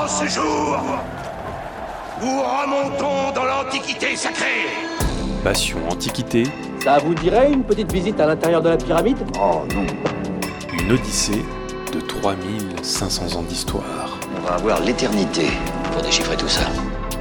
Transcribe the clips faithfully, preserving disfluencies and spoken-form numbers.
ce jour, nous remontons dans l'Antiquité sacrée. Passion Antiquité. Ça vous dirait une petite visite à l'intérieur de la pyramide ? Oh non. Une odyssée de trois mille cinq cents ans d'histoire. On va avoir l'éternité pour déchiffrer tout ça.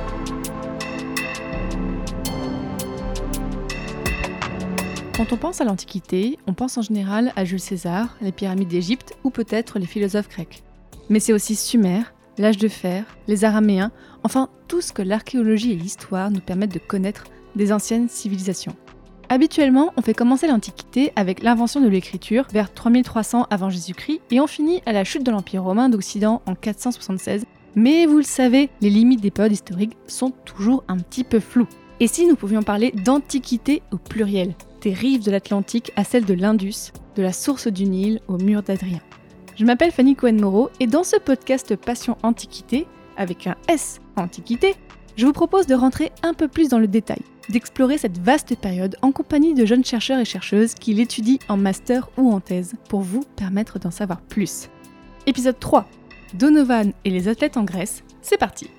Quand on pense à l'Antiquité, on pense en général à Jules César, les pyramides d'Égypte ou peut-être les philosophes grecs. Mais c'est aussi Sumer, l'âge de fer, les Araméens, enfin tout ce que l'archéologie et l'histoire nous permettent de connaître des anciennes civilisations. Habituellement, on fait commencer l'Antiquité avec l'invention de l'écriture vers trois mille trois cents avant Jésus-Christ et on finit à la chute de l'Empire romain d'Occident en quatre cent soixante-seize. Mais vous le savez, les limites des périodes historiques sont toujours un petit peu floues. Et si nous pouvions parler d'Antiquité au pluriel, des rives de l'Atlantique à celles de l'Indus, de la source du Nil au mur d'Adrien. Je m'appelle Fanny Cohen-Moreau et dans ce podcast Passion Antiquité, avec un S Antiquité, je vous propose de rentrer un peu plus dans le détail, d'explorer cette vaste période en compagnie de jeunes chercheurs et chercheuses qui l'étudient en master ou en thèse pour vous permettre d'en savoir plus. Épisode trois, Donovan et les athlètes en Grèce, c'est parti.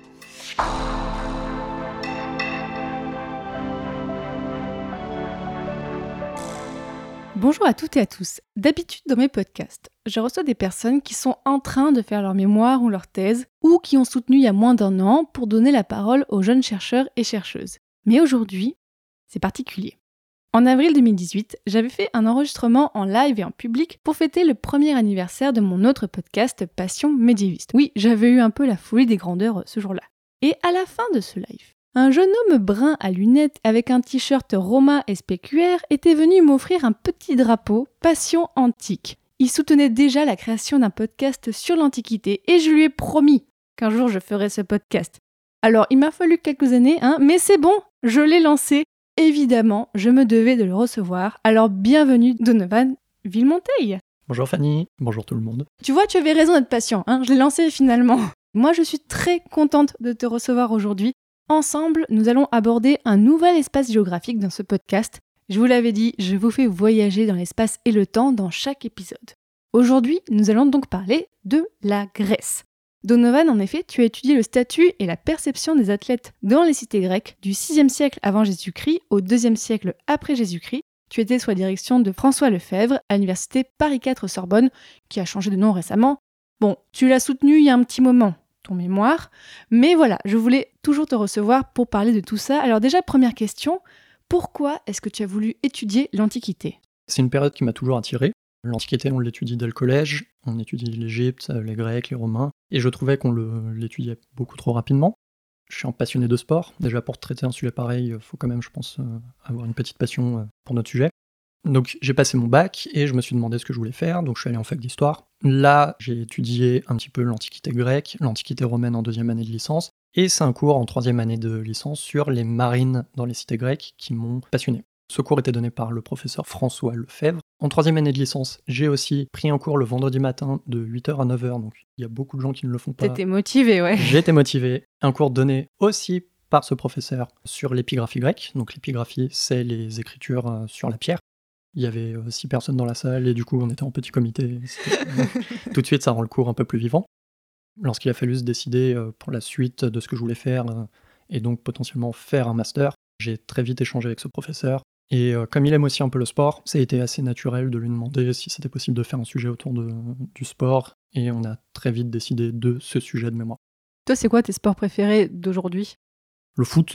Bonjour à toutes et à tous. D'habitude dans mes podcasts, je reçois des personnes qui sont en train de faire leur mémoire ou leur thèse ou qui ont soutenu il y a moins d'un an pour donner la parole aux jeunes chercheurs et chercheuses. Mais aujourd'hui, c'est particulier. En avril deux mille dix-huit, j'avais fait un enregistrement en live et en public pour fêter le premier anniversaire de mon autre podcast Passion médiéviste. Oui, j'avais eu un peu la folie des grandeurs ce jour-là. Et à la fin de ce live, un jeune homme brun à lunettes avec un t-shirt Roma S P Q R était venu m'offrir un petit drapeau Passion Antique. Il soutenait déjà la création d'un podcast sur l'Antiquité et je lui ai promis qu'un jour je ferais ce podcast. Alors il m'a fallu quelques années, hein, mais c'est bon, je l'ai lancé. Évidemment, je me devais de le recevoir. Alors bienvenue Donovan Villemonteil. Bonjour Fanny, bonjour tout le monde. Tu vois, tu avais raison d'être patient, hein, je l'ai lancé finalement. Moi je suis très contente de te recevoir aujourd'hui. Ensemble, nous allons aborder un nouvel espace géographique dans ce podcast. Je vous l'avais dit, je vous fais voyager dans l'espace et le temps dans chaque épisode. Aujourd'hui, nous allons donc parler de la Grèce. Donovan, en effet, tu as étudié le statut et la perception des athlètes dans les cités grecques du sixième siècle avant Jésus-Christ au deuxième siècle après Jésus-Christ. Tu étais sous la direction de François Lefebvre à l'université Paris quatre Sorbonne, qui a changé de nom récemment. Bon, tu l'as soutenu il y a un petit moment. Ton mémoire, mais voilà, je voulais toujours te recevoir pour parler de tout ça. Alors déjà, première question, pourquoi est-ce que tu as voulu étudier l'Antiquité ? C'est une période qui m'a toujours attiré. L'Antiquité, on l'étudie dès le collège, on étudie l'Égypte, les Grecs, les Romains, et je trouvais qu'on le, l'étudiait beaucoup trop rapidement. Je suis un passionné de sport, déjà pour traiter un sujet pareil, il faut quand même, je pense, avoir une petite passion pour notre sujet. Donc j'ai passé mon bac et je me suis demandé ce que je voulais faire, donc je suis allé en fac d'histoire. Là, j'ai étudié un petit peu l'Antiquité grecque, l'Antiquité romaine en deuxième année de licence, et c'est un cours en troisième année de licence sur les marines dans les cités grecques qui m'ont passionné. Ce cours était donné par le professeur François Lefebvre. En troisième année de licence, j'ai aussi pris un cours le vendredi matin de huit heures à neuf heures, donc il y a beaucoup de gens qui ne le font pas. T'étais motivé, ouais. J'ai été motivé. Un cours donné aussi par ce professeur sur l'épigraphie grecque, donc l'épigraphie, c'est les écritures sur la pierre. Il y avait euh, six personnes dans la salle et du coup on était en petit comité. Tout de suite ça rend le cours un peu plus vivant. Lorsqu'il a fallu se décider euh, pour la suite de ce que je voulais faire euh, et donc potentiellement faire un master, j'ai très vite échangé avec ce professeur. Et euh, comme il aime aussi un peu le sport, ça a été assez naturel de lui demander si c'était possible de faire un sujet autour de, du sport. Et on a très vite décidé de ce sujet de mémoire. Toi, c'est quoi tes sports préférés d'aujourd'hui ? Le foot.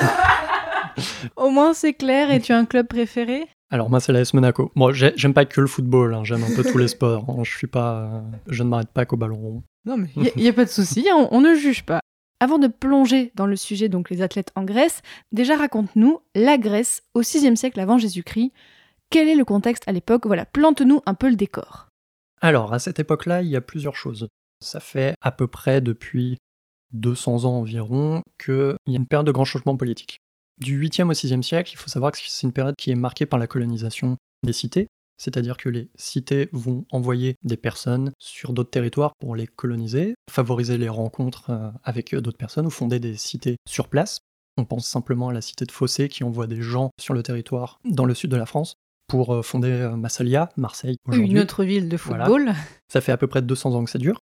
Au moins c'est clair, et tu as un club préféré ? Alors moi c'est l'A S Monaco. Moi j'ai, j'aime pas que le football, hein, j'aime un peu tous les sports. Hein, je suis pas, euh, je ne m'arrête pas qu'au ballon rond. Non mais il y, y a pas de souci, on, on ne juge pas. Avant de plonger dans le sujet, donc les athlètes en Grèce, déjà raconte-nous la Grèce au sixième siècle avant Jésus-Christ. Quel est le contexte à l'époque ? Voilà, plante-nous un peu le décor. Alors à cette époque-là, il y a plusieurs choses. Ça fait à peu près depuis deux cents ans environ qu'il y a une période de grands changements politiques. Du huitième au sixième siècle, il faut savoir que c'est une période qui est marquée par la colonisation des cités, c'est-à-dire que les cités vont envoyer des personnes sur d'autres territoires pour les coloniser, favoriser les rencontres avec d'autres personnes ou fonder des cités sur place. On pense simplement à la cité de Phocée qui envoie des gens sur le territoire dans le sud de la France pour fonder Massalia, Marseille aujourd'hui. Une autre ville de football. Voilà. Ça fait à peu près deux cents ans que ça dure.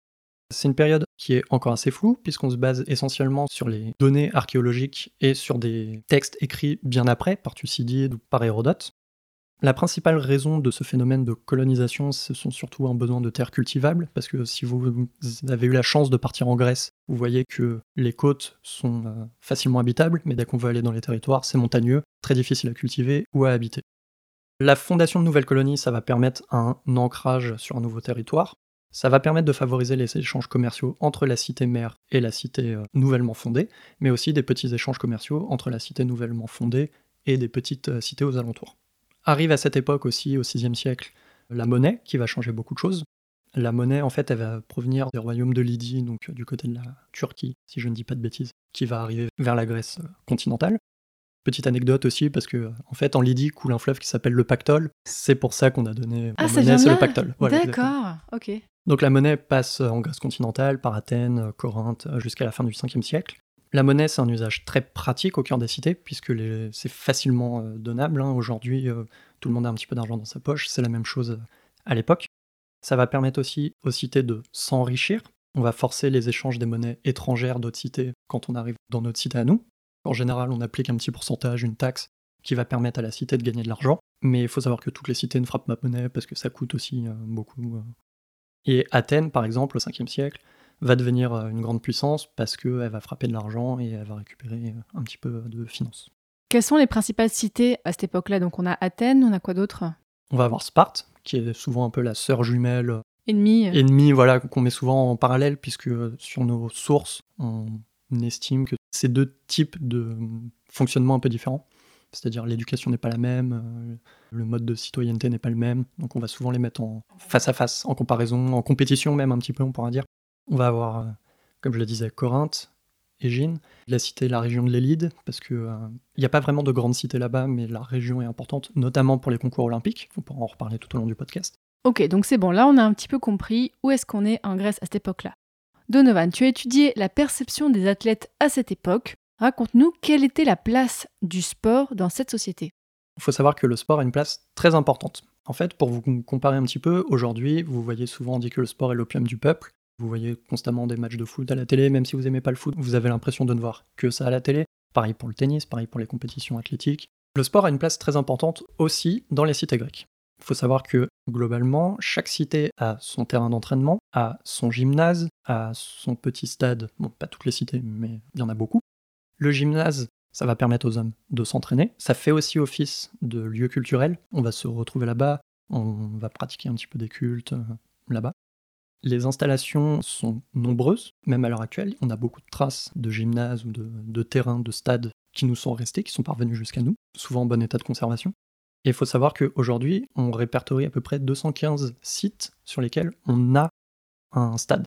C'est une période qui est encore assez floue, puisqu'on se base essentiellement sur les données archéologiques et sur des textes écrits bien après, par Thucydide ou par Hérodote. La principale raison de ce phénomène de colonisation, ce sont surtout un besoin de terres cultivables, parce que si vous avez eu la chance de partir en Grèce, vous voyez que les côtes sont euh, facilement habitables, mais dès qu'on veut aller dans les territoires, c'est montagneux, très difficile à cultiver ou à habiter. La fondation de nouvelles colonies, ça va permettre un ancrage sur un nouveau territoire. Ça va permettre de favoriser les échanges commerciaux entre la cité mère et la cité euh, nouvellement fondée, mais aussi des petits échanges commerciaux entre la cité nouvellement fondée et des petites euh, cités aux alentours. Arrive à cette époque aussi, au sixième siècle, la monnaie, qui va changer beaucoup de choses. La monnaie, en fait, elle va provenir des royaumes de Lydie, donc euh, du côté de la Turquie, si je ne dis pas de bêtises, qui va arriver vers la Grèce euh, continentale. Petite anecdote aussi, parce que en fait, en Lydie coule un fleuve qui s'appelle le Pactole. C'est pour ça qu'on a donné ah, la ça monnaie, vient c'est là le Pactole. Voilà, D'accord, exactement. ok. Donc la monnaie passe en Grèce continentale, par Athènes, Corinthe, jusqu'à la fin du cinquième siècle. La monnaie, c'est un usage très pratique au cœur des cités, puisque les... c'est facilement euh, donnable. Hein. Aujourd'hui, euh, tout le monde a un petit peu d'argent dans sa poche, c'est la même chose euh, à l'époque. Ça va permettre aussi aux cités de s'enrichir. On va forcer les échanges des monnaies étrangères d'autres cités quand on arrive dans notre cité à nous. En général, on applique un petit pourcentage, une taxe, qui va permettre à la cité de gagner de l'argent. Mais il faut savoir que toutes les cités ne frappent pas monnaie, parce que ça coûte aussi euh, beaucoup. Euh. Et Athènes, par exemple, au cinquième siècle, va devenir euh, une grande puissance, parce qu'elle va frapper de l'argent et elle va récupérer euh, un petit peu de finances. Quelles sont les principales cités à cette époque-là? Donc on a Athènes, on a quoi d'autre? On va avoir Sparte, qui est souvent un peu la sœur jumelle. Ennemie. Ennemie, voilà, qu'on met souvent en parallèle, puisque euh, sur nos sources, on estime que c'est deux types de fonctionnement un peu différents. C'est-à-dire l'éducation n'est pas la même, euh, le mode de citoyenneté n'est pas le même, donc on va souvent les mettre en face à face, en comparaison, en compétition même un petit peu, on pourra dire. On va avoir, euh, comme je le disais, Corinthe, Égine, la cité, la région de l'Élide, parce qu'il n'y euh, a pas vraiment de grandes cités là-bas, mais la région est importante, notamment pour les concours olympiques, on pourra en reparler tout au long du podcast. Ok, donc c'est bon, là on a un petit peu compris où est-ce qu'on est en Grèce à cette époque-là. Donovan, tu as étudié la perception des athlètes à cette époque. Raconte-nous quelle était la place du sport dans cette société. Il faut savoir que le sport a une place très importante. En fait, pour vous comparer un petit peu, aujourd'hui, vous voyez souvent dit que le sport est l'opium du peuple. Vous voyez constamment des matchs de foot à la télé, même si vous n'aimez pas le foot, vous avez l'impression de ne voir que ça à la télé. Pareil pour le tennis, pareil pour les compétitions athlétiques. Le sport a une place très importante aussi dans les cités grecques. Il faut savoir que, globalement, chaque cité a son terrain d'entraînement, a son gymnase, a son petit stade. Bon, pas toutes les cités, mais il y en a beaucoup. Le gymnase, ça va permettre aux hommes de s'entraîner. Ça fait aussi office de lieu culturel. On va se retrouver là-bas, on va pratiquer un petit peu des cultes euh, là-bas. Les installations sont nombreuses, même à l'heure actuelle. On a beaucoup de traces de gymnases ou de, de terrains, de stades qui nous sont restés, qui sont parvenus jusqu'à nous, souvent en bon état de conservation. Et il faut savoir qu'aujourd'hui, on répertorie à peu près deux cent quinze sites sur lesquels on a un stade.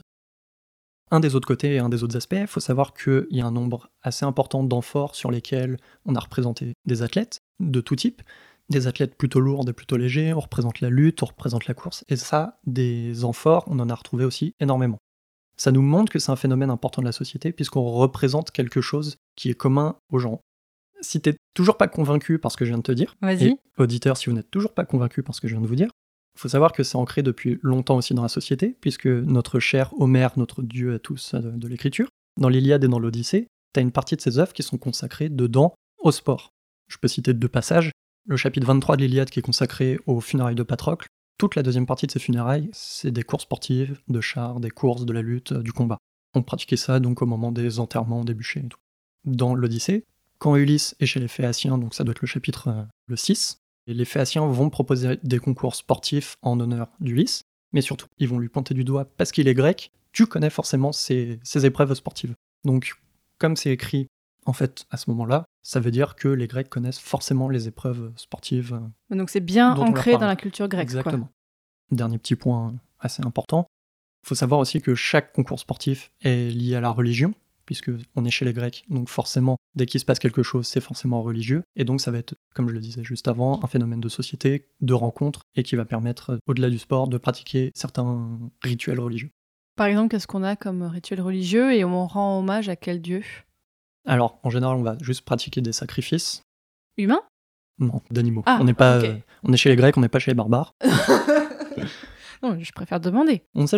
Un des autres côtés et un des autres aspects, il faut savoir qu'il y a un nombre assez important d'amphores sur lesquels on a représenté des athlètes de tout type, des athlètes plutôt lourds, des plutôt légers, on représente la lutte, on représente la course, et ça, des amphores, on en a retrouvé aussi énormément. Ça nous montre que c'est un phénomène important de la société, puisqu'on représente quelque chose qui est commun aux gens. Si t'es toujours pas convaincu par ce que je viens de te dire, Vas-y. et auditeur, si vous n'êtes toujours pas convaincu par ce que je viens de vous dire, il faut savoir que c'est ancré depuis longtemps aussi dans la société, puisque notre cher Homère, notre dieu à tous de, de l'écriture, dans l'Iliade et dans l'Odyssée, t'as une partie de ses œuvres qui sont consacrées dedans au sport. Je peux citer deux passages. Le chapitre vingt-trois de l'Iliade qui est consacré aux funérailles de Patrocle. Toute la deuxième partie de ces funérailles, c'est des courses sportives, de chars, des courses, de la lutte, du combat. On pratiquait ça donc au moment des enterrements, des bûchers et tout. Dans l'Odyssée, quand Ulysse est chez les Phéaciens, donc ça doit être le chapitre euh, le six, et les Phéaciens vont proposer des concours sportifs en honneur d'Ulysse, mais surtout, ils vont lui pointer du doigt parce qu'il est grec, tu connais forcément ces, ces épreuves sportives. Donc, comme c'est écrit, en fait, à ce moment-là, ça veut dire que les Grecs connaissent forcément les épreuves sportives. Donc c'est bien dont on ancré leur parle. dans la culture grecque. Exactement. Dernier petit point assez important, il faut savoir aussi que chaque concours sportif est lié à la religion, puisque on est chez les Grecs, donc forcément, dès qu'il se passe quelque chose, c'est forcément religieux, et donc ça va être, comme je le disais juste avant, un phénomène de société, de rencontre, et qui va permettre, au-delà du sport, de pratiquer certains rituels religieux. Par exemple, qu'est-ce qu'on a comme rituel religieux et on rend hommage à quel dieu? Alors, en général, on va juste pratiquer des sacrifices. Humains? Non, d'animaux. Ah, on n'est pas, ok. euh, on est chez les Grecs, on n'est pas chez les barbares. Non, je préfère demander. On ne sait jamais.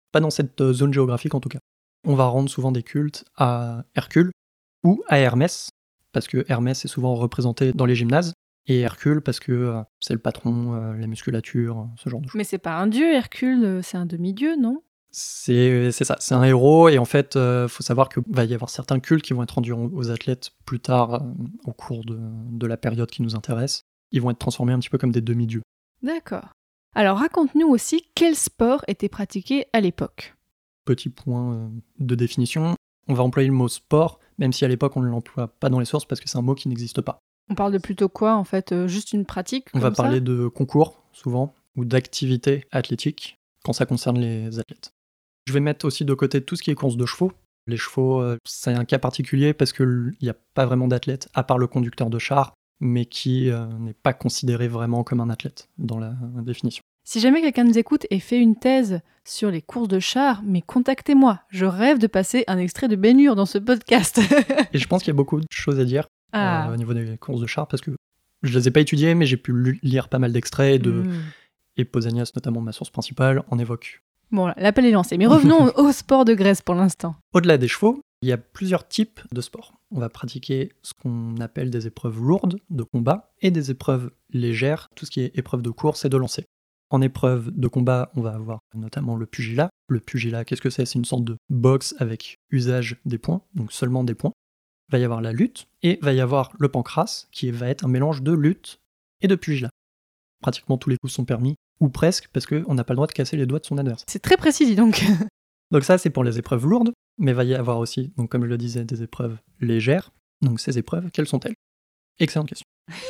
Pas dans cette euh, zone géographique en tout cas. On va rendre souvent des cultes à Hercule ou à Hermès, parce que Hermès est souvent représenté dans les gymnases, et Hercule parce que euh, c'est le patron, euh, la musculature, ce genre de choses. Mais c'est pas un dieu, Hercule, euh, c'est un demi-dieu, non? C'est, c'est ça, c'est un héros, et en fait, il euh, faut savoir qu'il va y avoir certains cultes qui vont être rendus aux athlètes plus tard, euh, au cours de, de la période qui nous intéresse. Ils vont être transformés un petit peu comme des demi-dieux. D'accord. Alors raconte-nous aussi quel sport était pratiqué à l'époque. Petit point euh, de définition, on va employer le mot sport, même si à l'époque on ne l'emploie pas dans les sources parce que c'est un mot qui n'existe pas. On parle de plutôt quoi en fait, euh, juste une pratique On va comme ça parler de concours souvent, ou d'activités athlétiques quand ça concerne les athlètes. Je vais mettre aussi de côté tout ce qui est course de chevaux. Les chevaux, euh, c'est un cas particulier parce qu'il n'y a pas vraiment d'athlète à part le conducteur de char, mais qui euh, n'est pas considéré vraiment comme un athlète dans la définition. Si jamais quelqu'un nous écoute et fait une thèse sur les courses de chars, mais contactez-moi. Je rêve de passer un extrait de Ben Hur dans ce podcast. Et je pense qu'il y a beaucoup de choses à dire ah. euh, au niveau des courses de chars, parce que je les ai pas étudiées, mais j'ai pu lu- lire pas mal d'extraits, de... mmh. et Pausanias, notamment ma source principale, en évoque. Bon, là, l'appel est lancé. Mais revenons au sport de Grèce pour l'instant. Au-delà des chevaux, il y a plusieurs types de sports. On va pratiquer ce qu'on appelle des épreuves lourdes de combat et des épreuves légères, tout ce qui est épreuve de course et de lancer. En épreuve de combat, on va avoir notamment le pugilat. Le pugilat, qu'est-ce que c'est ? C'est une sorte de boxe avec usage des poings, donc seulement des poings. Il va y avoir la lutte, et il va y avoir le pancrace, qui va être un mélange de lutte et de pugilat. Pratiquement tous les coups sont permis, ou presque, parce qu'on n'a pas le droit de casser les doigts de son adversaire. C'est très précis, dis donc. Donc ça, c'est pour les épreuves lourdes, mais il va y avoir aussi, donc comme je le disais, des épreuves légères. Donc ces épreuves, quelles sont-elles ? Excellente question.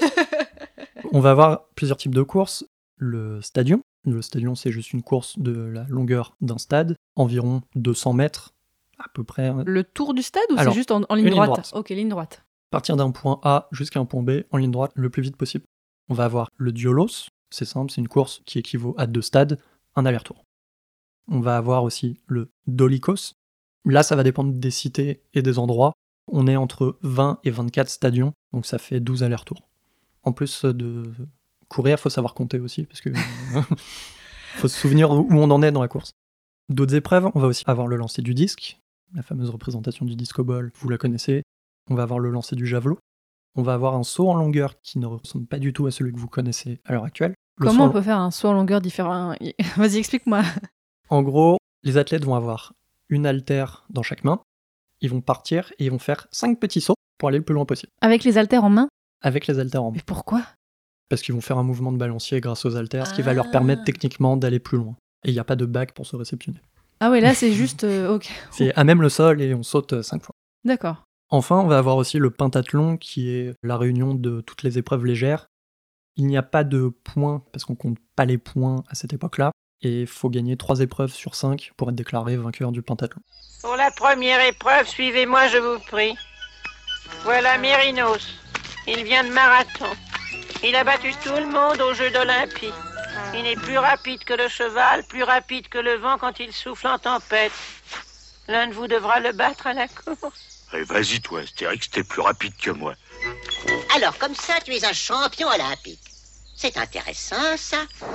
On va avoir plusieurs types de courses. Le stadion. Le stadion, c'est juste une course de la longueur d'un stade, environ deux cents mètres, à peu près. Le tour du stade ou Alors, c'est juste en, en ligne, une ligne droite, droite. Ok, ligne droite. Partir d'un point A jusqu'à un point B, en ligne droite, le plus vite possible. On va avoir le diolos, c'est simple, c'est une course qui équivaut à deux stades, un aller-retour. On va avoir aussi le dolikos. Là, ça va dépendre des cités et des endroits. On est entre vingt et vingt-quatre stadions, donc ça fait douze allers-retours. En plus de courir, il faut savoir compter aussi, parce que faut se souvenir où on en est dans la course. D'autres épreuves, on va aussi avoir le lancer du disque, la fameuse représentation du disco ball, vous la connaissez. On va avoir le lancer du javelot. On va avoir un saut en longueur qui ne ressemble pas du tout à celui que vous connaissez à l'heure actuelle. Le Comment saut on peut faire un saut en longueur différent ? Vas-y, explique-moi. En gros, les athlètes vont avoir une haltère dans chaque main. Ils vont partir et ils vont faire cinq petits sauts pour aller le plus loin possible. Avec les haltères en main ? Avec les haltères en main. Mais pourquoi ? Parce qu'ils vont faire un mouvement de balancier grâce aux haltères, ce qui Ah. va leur permettre techniquement d'aller plus loin. Et il n'y a pas de bac pour se réceptionner. Ah ouais, là c'est juste... euh, ok. C'est à même le sol et on saute cinq fois. D'accord. Enfin, on va avoir aussi le pentathlon, qui est la réunion de toutes les épreuves légères. Il n'y a pas de points, parce qu'on compte pas les points à cette époque-là, et il faut gagner trois épreuves sur cinq pour être déclaré vainqueur du pentathlon. Pour la première épreuve, suivez-moi, je vous prie. Voilà Mérinos. Il vient de marathon. Il a battu tout le monde aux Jeux d'Olympie. Il est plus rapide que le cheval, plus rapide que le vent quand il souffle en tempête. L'un de vous devra le battre à la course. Eh, vas-y, toi, Astérix, t'es plus rapide que moi. Alors, comme ça, tu es un champion olympique. C'est intéressant, ça.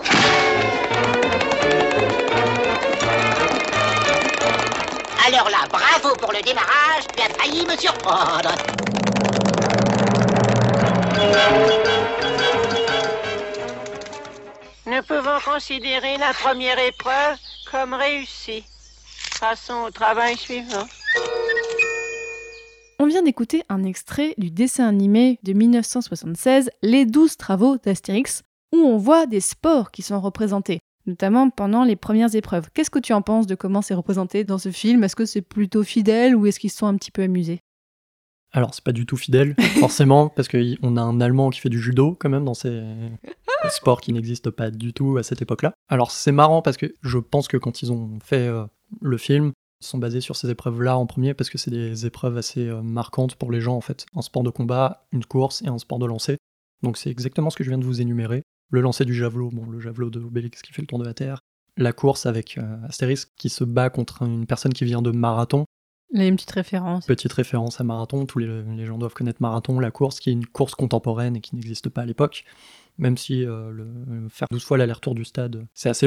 Alors là, bravo pour le démarrage, tu as failli me surprendre. Nous pouvons considérer la première épreuve comme réussie. Passons au travail suivant. On vient d'écouter un extrait du dessin animé de dix-neuf cent soixante-seize, Les douze travaux d'Astérix, où on voit des sports qui sont représentés, notamment pendant les premières épreuves. Qu'est-ce que tu en penses de comment c'est représenté dans ce film ? Est-ce que c'est plutôt fidèle ou est-ce qu'ils se sont un petit peu amusés ? Alors, c'est pas du tout fidèle, forcément, parce qu'on a un Allemand qui fait du judo, quand même, dans ces sports qui n'existent pas du tout à cette époque-là. Alors, c'est marrant, parce que je pense que quand ils ont fait euh, le film, ils sont basés sur ces épreuves-là en premier, parce que c'est des épreuves assez euh, marquantes pour les gens, en fait. Un sport de combat, une course et un sport de lancer. Donc, c'est exactement ce que je viens de vous énumérer. Le lancer du javelot, bon, le javelot de Obélix qui fait le tour de la Terre. La course avec euh, Astérix qui se bat contre une personne qui vient de Marathon. Il y a une petite référence. Petite référence à Marathon, tous les, les gens doivent connaître Marathon, la course, qui est une course contemporaine et qui n'existe pas à l'époque, même si euh, le, faire douze fois l'aller-retour du stade, c'est assez long.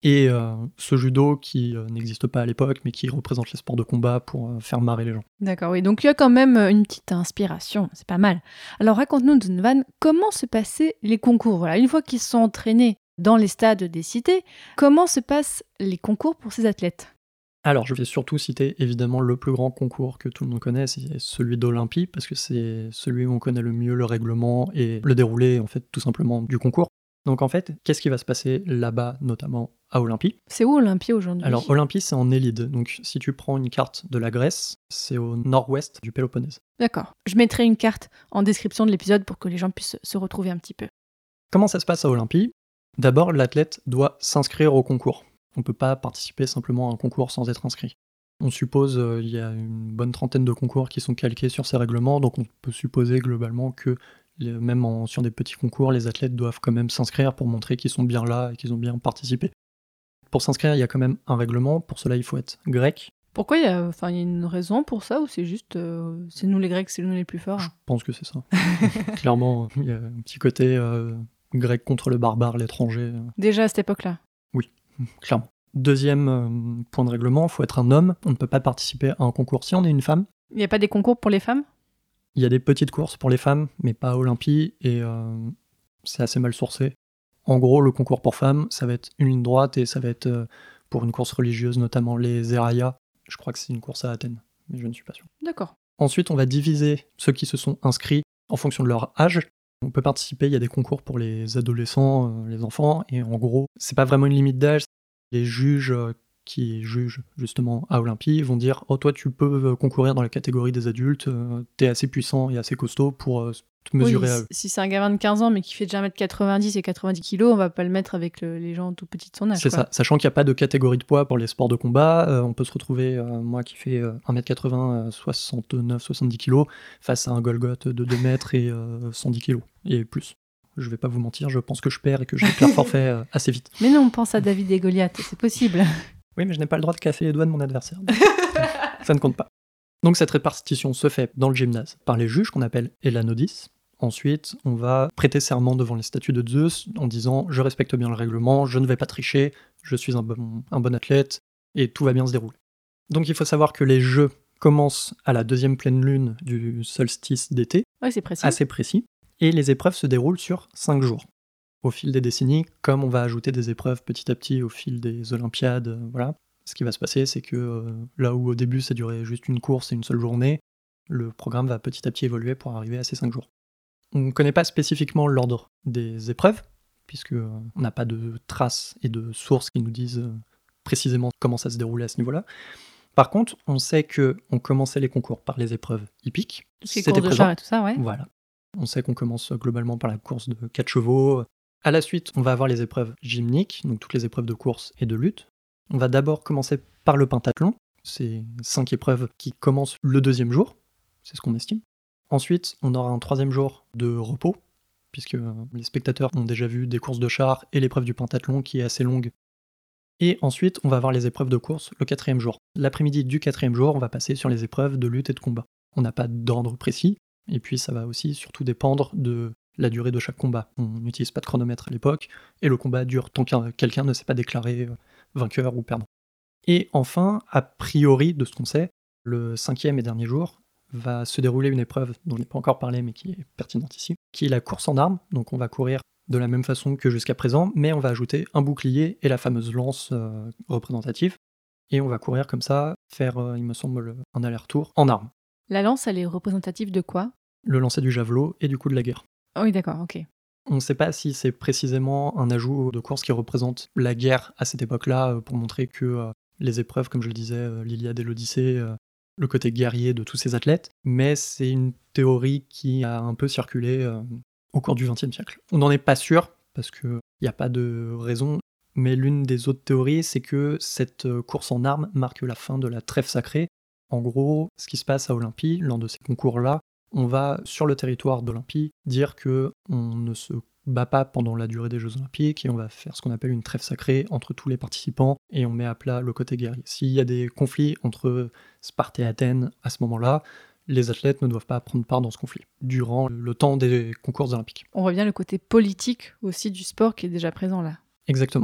et euh, ce judo qui euh, n'existe pas à l'époque, mais qui représente les sports de combat pour euh, faire marrer les gens. D'accord, oui. Donc il y a quand même une petite inspiration, c'est pas mal. Alors raconte-nous, Donovan, comment se passaient les concours? Voilà, une fois qu'ils se sont entraînés dans les stades des cités, comment se passent les concours pour ces athlètes? Alors, je vais surtout citer évidemment le plus grand concours que tout le monde connaît, c'est celui d'Olympie, parce que c'est celui où on connaît le mieux le règlement et le déroulé, en fait, tout simplement du concours. Donc en fait, qu'est-ce qui va se passer là-bas, notamment à Olympie? C'est où Olympie aujourd'hui? Alors Olympie, c'est en Élide, donc si tu prends une carte de la Grèce, c'est au nord-ouest du Péloponnèse. D'accord. Je mettrai une carte en description de l'épisode pour que les gens puissent se retrouver un petit peu. Comment ça se passe à Olympie? D'abord, l'athlète doit s'inscrire au concours. On ne peut pas participer simplement à un concours sans être inscrit. On suppose qu'il euh, y a une bonne trentaine de concours qui sont calqués sur ces règlements, donc on peut supposer globalement que les, même en, sur des petits concours, les athlètes doivent quand même s'inscrire pour montrer qu'ils sont bien là et qu'ils ont bien participé. Pour s'inscrire, il y a quand même un règlement, pour cela il faut être grec. Pourquoi il y a, enfin, il y a une raison pour ça, ou c'est juste euh, c'est nous les Grecs, c'est nous les plus forts? Je pense que c'est ça. Clairement, il y a un petit côté euh, grec contre le barbare, l'étranger. Déjà à cette époque-là? Oui, clairement. Deuxième euh, point de règlement, il faut être un homme, on ne peut pas participer à un concours si on est une femme. Il n'y a pas des concours pour les femmes? Il y a des petites courses pour les femmes, mais pas à Olympie, et euh, c'est assez mal sourcé. En gros, le concours pour femmes, ça va être une ligne droite, et ça va être euh, pour une course religieuse, notamment les Zeraya. Je crois que c'est une course à Athènes, mais je ne suis pas sûr. D'accord. Ensuite, on va diviser ceux qui se sont inscrits en fonction de leur âge. On peut participer, il y a des concours pour les adolescents, euh, les enfants, et en gros, c'est pas vraiment une limite d'âge. Les juges euh, qui jugent justement à Olympie vont dire « Oh, toi, tu peux euh, concourir dans la catégorie des adultes, euh, t'es assez puissant et assez costaud pour euh, te mesurer oui, à eux. » Si c'est un gamin de quinze ans, mais qui fait déjà un mètre quatre-vingt-dix et quatre-vingt-dix kilos, on va pas le mettre avec le, les gens tout petits de son âge. C'est quoi. ça, sachant qu'il n'y a pas de catégorie de poids pour les sports de combat, euh, on peut se retrouver, euh, moi qui fais euh, un mètre quatre-vingts, euh, soixante-neuf soixante-dix kilos, face à un Golgoth de deux mètres et euh, cent dix kilos, et plus. Je vais pas vous mentir, je pense que je perds et que je déclare forfait euh, assez vite. Mais non, on pense à David et Goliath, c'est possible. Oui, mais je n'ai pas le droit de casser les doigts de mon adversaire. Ça ne compte pas. Donc cette répartition se fait dans le gymnase par les juges qu'on appelle Elanodis. Ensuite, on va prêter serment devant les statues de Zeus en disant « Je respecte bien le règlement, je ne vais pas tricher, je suis un bon, un bon athlète, et tout va bien se dérouler. » Donc il faut savoir que les jeux commencent à la deuxième pleine lune du solstice d'été. Oui, c'est précis. Assez précis. Et les épreuves se déroulent sur cinq jours. Au fil des décennies, comme on va ajouter des épreuves petit à petit au fil des Olympiades, euh, voilà, ce qui va se passer, c'est que euh, là où au début ça durait juste une course et une seule journée, le programme va petit à petit évoluer pour arriver à ces cinq jours. On ne connaît pas spécifiquement l'ordre des épreuves, puisque euh, on n'a pas de traces et de sources qui nous disent euh, précisément comment ça se déroulait à ce niveau-là. Par contre, on sait qu'on commençait les concours par les épreuves hippiques. Tout ce qui est course de char et tout ça, ouais. Voilà. On sait qu'on commence globalement par la course de quatre chevaux. À la suite, on va avoir les épreuves gymniques, donc toutes les épreuves de course et de lutte. On va d'abord commencer par le pentathlon. C'est cinq épreuves qui commencent le deuxième jour, c'est ce qu'on estime. Ensuite, on aura un troisième jour de repos, puisque les spectateurs ont déjà vu des courses de char et l'épreuve du pentathlon qui est assez longue. Et ensuite, on va avoir les épreuves de course le quatrième jour. L'après-midi du quatrième jour, on va passer sur les épreuves de lutte et de combat. On n'a pas d'ordre précis, et puis ça va aussi surtout dépendre de la durée de chaque combat. On n'utilise pas de chronomètre à l'époque, et le combat dure tant que quelqu'un ne s'est pas déclaré vainqueur ou perdant. Et enfin, a priori, de ce qu'on sait, le cinquième et dernier jour va se dérouler une épreuve dont je n'ai pas encore parlé, mais qui est pertinente ici, qui est la course en armes. Donc on va courir de la même façon que jusqu'à présent, mais on va ajouter un bouclier et la fameuse lance euh, représentative, et on va courir comme ça, faire, euh, il me semble, un aller-retour en armes. La lance, elle est représentative de quoi? Le lancer du javelot et du coup de la guerre. Oh oui, d'accord, ok. On ne sait pas si c'est précisément un ajout de course qui représente la guerre à cette époque-là, pour montrer que euh, les épreuves, comme je le disais, euh, l'Iliade et l'Odyssée, euh, le côté guerrier de tous ces athlètes, mais c'est une théorie qui a un peu circulé euh, au cours du vingtième siècle. On n'en est pas sûr, parce qu'il n'y a pas de raison, mais l'une des autres théories, c'est que cette course en armes marque la fin de la trêve sacrée. En gros, ce qui se passe à Olympie, lors de ces concours-là, on va, sur le territoire d'Olympie, dire qu'on ne se bat pas pendant la durée des Jeux Olympiques et on va faire ce qu'on appelle une trêve sacrée entre tous les participants et on met à plat le côté guerrier. S'il y a des conflits entre Sparte et Athènes à ce moment-là, les athlètes ne doivent pas prendre part dans ce conflit, durant le temps des concours olympiques. On voit bien le côté politique aussi du sport qui est déjà présent là. Exactement.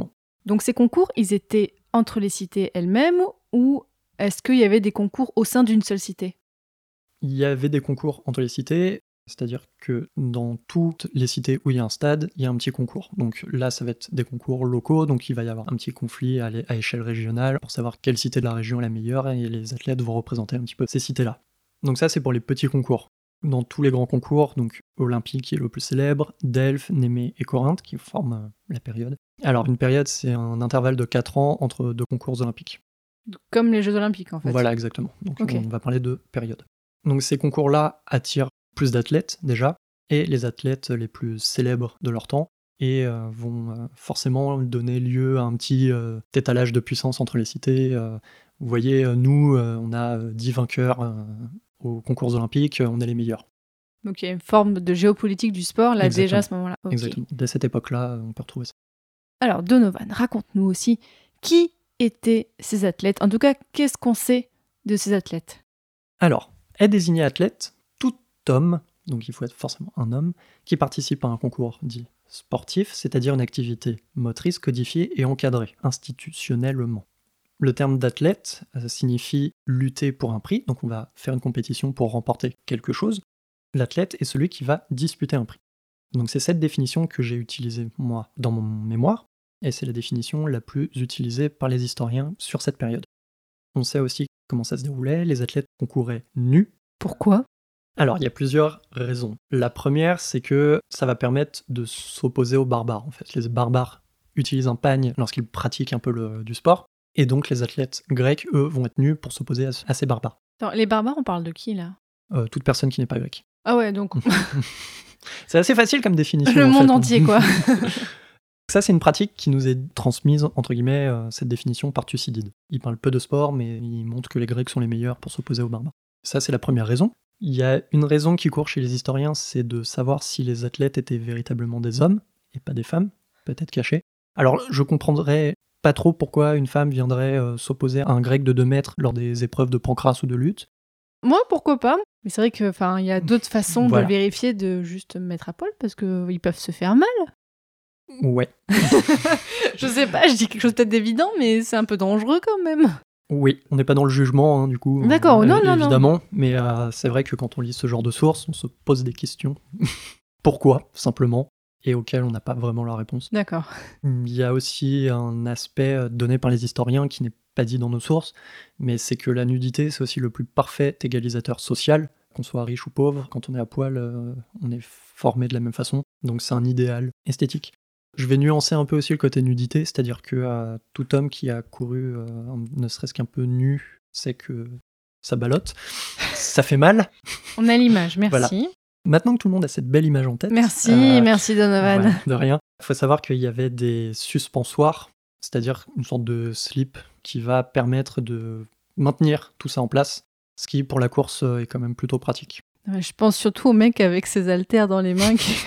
Donc ces concours, ils étaient entre les cités elles-mêmes ou est-ce qu'il y avait des concours au sein d'une seule cité ? Il y avait des concours entre les cités, c'est-à-dire que dans toutes les cités où il y a un stade, il y a un petit concours. Donc là, ça va être des concours locaux, donc il va y avoir un petit conflit à, à échelle régionale pour savoir quelle cité de la région est la meilleure, et les athlètes vont représenter un petit peu ces cités-là. Donc ça, c'est pour les petits concours. Dans tous les grands concours, donc Olympique qui est le plus célèbre, Delphes, Némée et Corinthe qui forment la période. Alors une période, c'est un intervalle de quatre ans entre deux concours olympiques. Comme les Jeux Olympiques, en fait. Voilà, exactement. Donc okay. on va parler de période. Donc ces concours-là attirent plus d'athlètes déjà, et les athlètes les plus célèbres de leur temps, et euh, vont euh, forcément donner lieu à un petit euh, étalage de puissance entre les cités. Euh, vous voyez, euh, nous, euh, on a dix vainqueurs euh, aux concours olympiques, euh, on est les meilleurs. Donc il y a une forme de géopolitique du sport, là, Exactement. déjà à ce moment-là. Okay. Exactement. Dès cette époque-là, on peut retrouver ça. Alors, Donovan, raconte-nous aussi qui étaient ces athlètes. En tout cas, qu'est-ce qu'on sait de ces athlètes ? Alors, est désigné athlète tout homme, donc il faut être forcément un homme, qui participe à un concours dit sportif, c'est-à-dire une activité motrice codifiée et encadrée institutionnellement. Le terme d'athlète signifie lutter pour un prix, donc on va faire une compétition pour remporter quelque chose. L'athlète est celui qui va disputer un prix. Donc c'est cette définition que j'ai utilisée moi dans mon mémoire, et c'est la définition la plus utilisée par les historiens sur cette période. On sait aussi comment ça se déroulait, les athlètes concouraient nus. Pourquoi ? Alors, il y a plusieurs raisons. La première, c'est que ça va permettre de s'opposer aux barbares, en fait. Les barbares utilisent un pagne lorsqu'ils pratiquent un peu le, du sport, et donc les athlètes grecs, eux, vont être nus pour s'opposer à, à ces barbares. Attends, les barbares, on parle de qui, là ? euh, Toute personne qui n'est pas grecque. Ah ouais, donc... C'est assez facile comme définition. Le en monde fait. entier, quoi. Ça, c'est une pratique qui nous est transmise, entre guillemets, euh, cette définition par Thucydide. Il parle peu de sport, mais il montre que les Grecs sont les meilleurs pour s'opposer aux barbares. Ça, c'est la première raison. Il y a une raison qui court chez les historiens, c'est de savoir si les athlètes étaient véritablement des hommes, et pas des femmes, peut-être cachés. Alors, je comprendrais pas trop pourquoi une femme viendrait euh, s'opposer à un Grec de deux mètres lors des épreuves de pancrace ou de lutte. Moi, pourquoi pas ? Mais c'est vrai qu'il y a d'autres façons voilà. de le vérifier, de juste mettre à poil, parce qu'ils peuvent se faire mal. Ouais. Je sais pas, je dis quelque chose peut-être d'évident, mais c'est un peu dangereux quand même. Oui, on n'est pas dans le jugement, hein, du coup. D'accord, euh, non, non, évidemment, non. Mais euh, c'est vrai que quand on lit ce genre de sources, on se pose des questions. Pourquoi, simplement, et auxquelles on n'a pas vraiment la réponse. D'accord. Il y a aussi un aspect donné par les historiens qui n'est pas dit dans nos sources, mais c'est que la nudité, c'est aussi le plus parfait égalisateur social. Qu'on soit riche ou pauvre, quand on est à poil, euh, on est formé de la même façon. Donc c'est un idéal esthétique. Je vais nuancer un peu aussi le côté nudité, c'est-à-dire que euh, tout homme qui a couru, euh, ne serait-ce qu'un peu nu, sait que ça ballotte, ça fait mal. On a l'image, merci. Voilà. Maintenant que tout le monde a cette belle image en tête... Merci, euh, merci Donovan. Voilà, de rien. Il faut savoir qu'il y avait des suspensoires, c'est-à-dire une sorte de slip qui va permettre de maintenir tout ça en place, ce qui pour la course est quand même plutôt pratique. Je pense surtout au mec avec ses haltères dans les mains qui...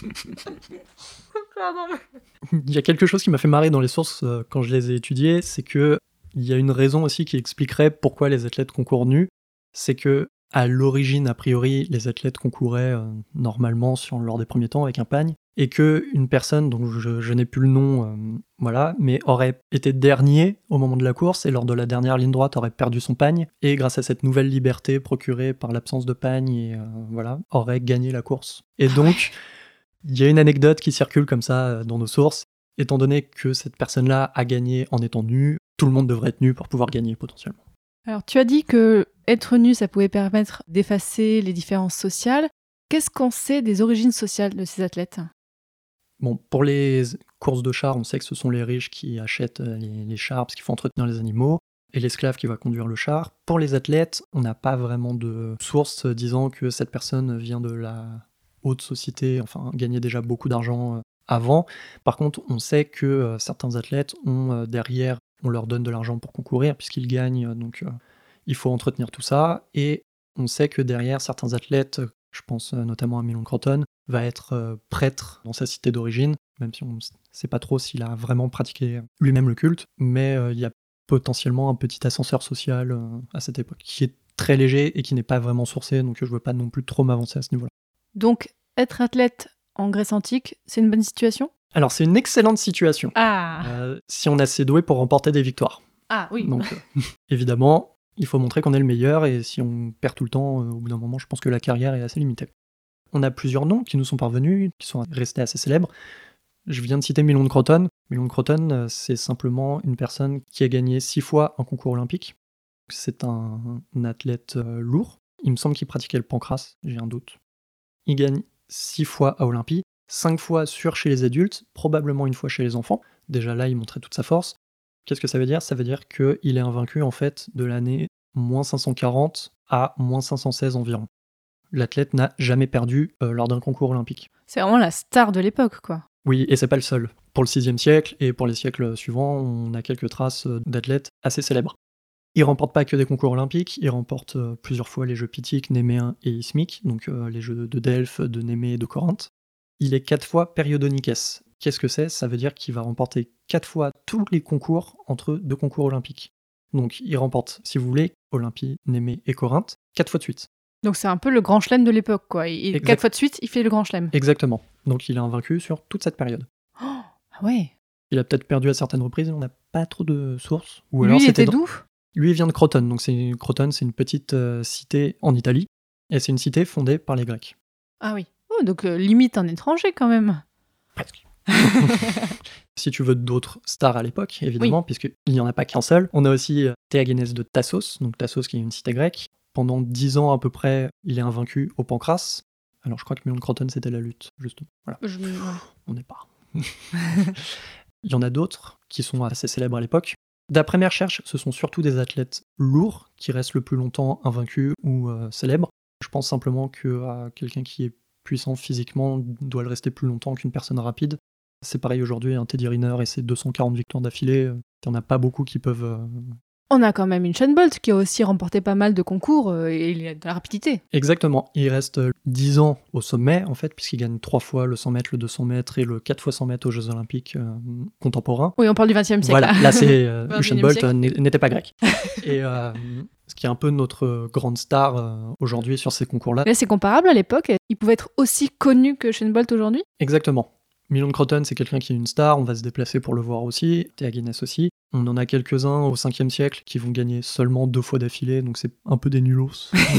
Pardon. Il y a quelque chose qui m'a fait marrer dans les sources euh, quand je les ai étudiées, c'est que il y a une raison aussi qui expliquerait pourquoi les athlètes concourent nus, c'est que à l'origine, a priori, les athlètes concouraient euh, normalement sur, lors des premiers temps avec un pagne, et que une personne, dont je, je n'ai plus le nom, euh, voilà, mais aurait été dernier au moment de la course, et lors de la dernière ligne droite aurait perdu son pagne, et grâce à cette nouvelle liberté procurée par l'absence de pagne, et euh, voilà, aurait gagné la course. Et donc, il y a une anecdote qui circule comme ça dans nos sources. Étant donné que cette personne-là a gagné en étant nue, tout le monde devrait être nu pour pouvoir gagner potentiellement. Alors, tu as dit que être nu, ça pouvait permettre d'effacer les différences sociales. Qu'est-ce qu'on sait des origines sociales de ces athlètes ? Bon, pour les courses de chars, on sait que ce sont les riches qui achètent les, les chars parce qu'il faut entretenir les animaux, et l'esclave qui va conduire le char. Pour les athlètes, on n'a pas vraiment de source disant que cette personne vient de la haute société, enfin gagnait déjà beaucoup d'argent avant. Par contre, on sait que euh, certains athlètes ont euh, derrière, on leur donne de l'argent pour concourir puisqu'ils gagnent, donc euh, il faut entretenir tout ça. Et on sait que derrière, certains athlètes, je pense euh, notamment à Milon Croton, va être euh, prêtre dans sa cité d'origine, même si on ne sait pas trop s'il a vraiment pratiqué lui-même le culte, mais euh, il y a potentiellement un petit ascenseur social euh, à cette époque, qui est très léger et qui n'est pas vraiment sourcé, donc je ne veux pas non plus trop m'avancer à ce niveau-là. Donc, être athlète en Grèce antique, c'est une bonne situation ? Alors, c'est une excellente situation. Ah, Euh, si on est assez doué pour remporter des victoires. ah oui. Donc, euh, évidemment, il faut montrer qu'on est le meilleur, et si on perd tout le temps, euh, au bout d'un moment, je pense que la carrière est assez limitée. On a plusieurs noms qui nous sont parvenus, qui sont restés assez célèbres. Je viens de citer Milon Croton. Milon Croton, euh, c'est simplement une personne qui a gagné six fois un concours olympique. C'est un, un athlète euh, lourd. Il me semble qu'il pratiquait le pancrace, j'ai un doute. Il gagne six fois à Olympie, cinq fois sur chez les adultes, probablement une fois chez les enfants. Déjà là, il montrait toute sa force. Qu'est-ce que ça veut dire ? Ça veut dire qu'il est invaincu en fait de l'année moins cinq cent quarante à moins cinq cent seize environ. L'athlète n'a jamais perdu euh, lors d'un concours olympique. C'est vraiment la star de l'époque, quoi. Oui, et c'est pas le seul. Pour le sixième siècle et pour les siècles suivants, on a quelques traces euh, d'athlètes assez célèbres. Il remporte pas que des concours olympiques, il remporte euh, plusieurs fois les Jeux Pythiques, Néméens et Isthmiques, donc euh, les Jeux de Delphes, de Némée et de Corinthe. Il est quatre fois Periodonikes. Qu'est-ce que c'est ? Ça veut dire qu'il va remporter quatre fois tous les concours entre deux concours olympiques. Donc il remporte, si vous voulez, Olympie, Némée et Corinthe, quatre fois de suite. Donc c'est un peu le grand chelem de l'époque, quoi. Et Exact. quatre fois de suite, il fait le grand chelem. Exactement. Donc il est invaincu sur toute cette période. Oh, ah ouais. Il a peut-être perdu à certaines reprises, on n'a pas trop de sources. Ou Lui, alors il c'était était dans- d'où ? Lui, il vient de Croton. Donc c'est Croton, c'est une petite euh, cité en Italie, et c'est une cité fondée par les Grecs. Ah oui. Oh, donc euh, limite un étranger, quand même. Presque. Si tu veux d'autres stars à l'époque, évidemment, puisqu'il n'y en a pas qu'un seul. On a aussi euh, Théagénès de Tassos, donc Tassos qui est une cité grecque. Pendant dix ans à peu près, il est invaincu au pancrace. Alors je crois que Milon Croton, c'était la lutte, justement. Voilà. Je me- ouais. On n'est pas. Il y en a d'autres qui sont assez célèbres à l'époque. D'après mes recherches, ce sont surtout des athlètes lourds qui restent le plus longtemps invaincus ou euh, célèbres. Je pense simplement que euh, quelqu'un qui est puissant physiquement doit le rester plus longtemps qu'une personne rapide. C'est pareil aujourd'hui, un Teddy Riner et ses deux cent quarante victoires d'affilée, euh, il n'y en a pas beaucoup qui peuvent... euh, On a quand même une Usain Bolt qui a aussi remporté pas mal de concours euh, et il a de la rapidité. Exactement, il reste euh, dix ans au sommet en fait, puisqu'il gagne trois fois le cent mètres, le deux cents mètres et le quatre fois cent mètres aux Jeux Olympiques euh, contemporains. Oui, on parle du vingtième siècle. Voilà, là c'est euh, vingt et Usain unième Bolt siècle. euh, n'est- n'était pas grec. Et euh, ce qui est un peu notre grande star euh, aujourd'hui sur ces concours-là. Là, c'est comparable à l'époque. Il pouvait être aussi connu que Usain Bolt aujourd'hui. Exactement. Milon Croton, c'est quelqu'un qui est une star, on va se déplacer pour le voir aussi. Théagénès aussi. On en a quelques-uns au cinquième siècle qui vont gagner seulement deux fois d'affilée, donc c'est un peu des nulos.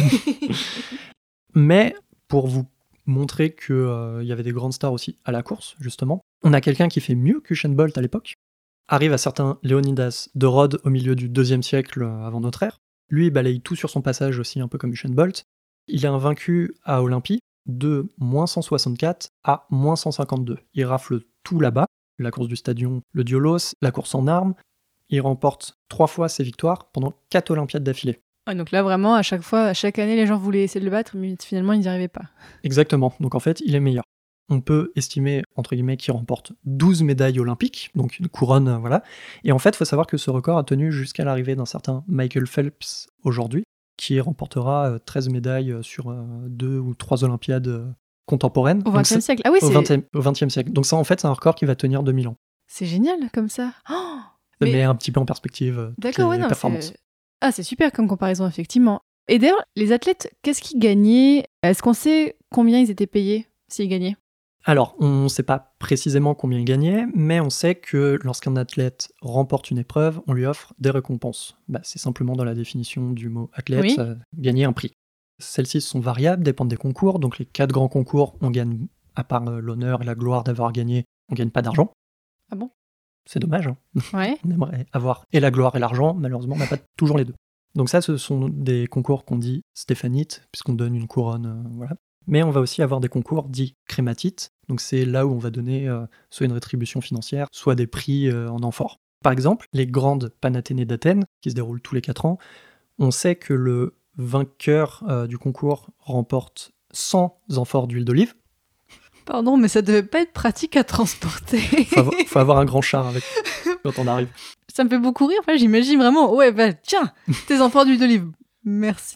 Mais pour vous montrer qu'il euh, y avait des grandes stars aussi à la course, justement, on a quelqu'un qui fait mieux qu'Usain Bolt à l'époque. Arrive à certain Léonidas de Rhodes au milieu du deuxième siècle euh, avant notre ère. Lui, il balaye tout sur son passage aussi, un peu comme Usain Bolt. Il est invaincu à Olympie de moins cent soixante-quatre à moins cent cinquante-deux. Il rafle tout là-bas, la course du stadion, le diolos, la course en armes. Il remporte trois fois ses victoires pendant quatre Olympiades d'affilée. Ah, donc là, vraiment, à chaque fois, à chaque année, les gens voulaient essayer de le battre, mais finalement, ils n'y arrivaient pas. Exactement, donc en fait, il est meilleur. On peut estimer, entre guillemets, qu'il remporte douze médailles olympiques, donc une couronne, euh, voilà. Et en fait, il faut savoir que ce record a tenu jusqu'à l'arrivée d'un certain Michael Phelps aujourd'hui, qui remportera euh, treize médailles euh, sur euh, deux ou trois Olympiades euh, contemporaines. Au Donc vingtième c'est- siècle. Ah oui, Au c'est... vingtième au vingtième siècle. Donc ça, en fait, c'est un record qui va tenir deux mille ans. c'est génial comme ça. Oh, Ça mais- met un petit peu en perspective euh, toutes D'accord, les ouais, non, performances. c'est... Ah, c'est super comme comparaison, effectivement. Et d'ailleurs, les athlètes, qu'est-ce qu'ils gagnaient ? Est-ce qu'on sait combien ils étaient payés s'ils gagnaient ? Alors, on ne sait pas précisément combien il gagnait, mais on sait que lorsqu'un athlète remporte une épreuve, on lui offre des récompenses. Bah, c'est simplement dans la définition du mot athlète, Oui. euh, gagner un prix. Celles-ci sont variables, dépendent des concours. Donc les quatre grands concours, on gagne, à part euh, l'honneur et la gloire d'avoir gagné, on gagne pas d'argent. Ah bon ? C'est dommage, hein. Ouais. On aimerait avoir et la gloire et l'argent, malheureusement, on n'a pas toujours les deux. Donc ça, ce sont des concours qu'on dit stéphanites, puisqu'on donne une couronne, euh, voilà. Mais on va aussi avoir des concours dits crématites, donc c'est là où on va donner euh, soit une rétribution financière, soit des prix euh, en amphores. Par exemple, les grandes Panathénées d'Athènes, qui se déroulent tous les quatre ans, on sait que le vainqueur euh, du concours remporte cent amphores d'huile d'olive. Pardon, mais ça devait pas être pratique à transporter. Faut avoir, faut avoir un grand char avec quand on arrive. Ça me fait beaucoup rire. Enfin, j'imagine vraiment, ouais, bah tiens, tes enfants d'huile d'olive. Merci.